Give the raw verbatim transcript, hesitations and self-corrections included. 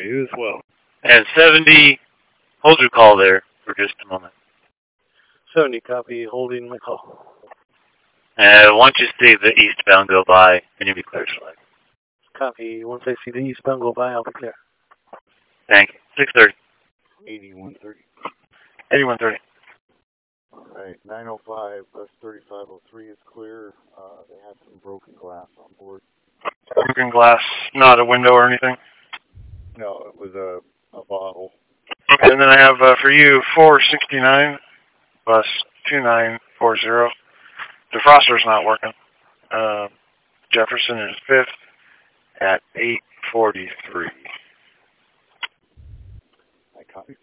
you as well. And seventy, hold your call there for just a moment. seventy, copy, holding my call. And once you see the eastbound go by, then you'll be clear to select. Copy. Once I see the eastbound go by, I'll be clear. Thank you. six thirty. eighty-one thirty. eighty-one thirty. All right, nine oh five, bus thirty-five oh three is clear. Uh, they had some broken glass on board. Broken glass, not a window or anything? No, it was a, a bottle. Okay, and then I have uh, for you four sixty-nine, bus two nine four zero. Defroster's not working. Uh, Jefferson is fifth at eight forty-three. I copy.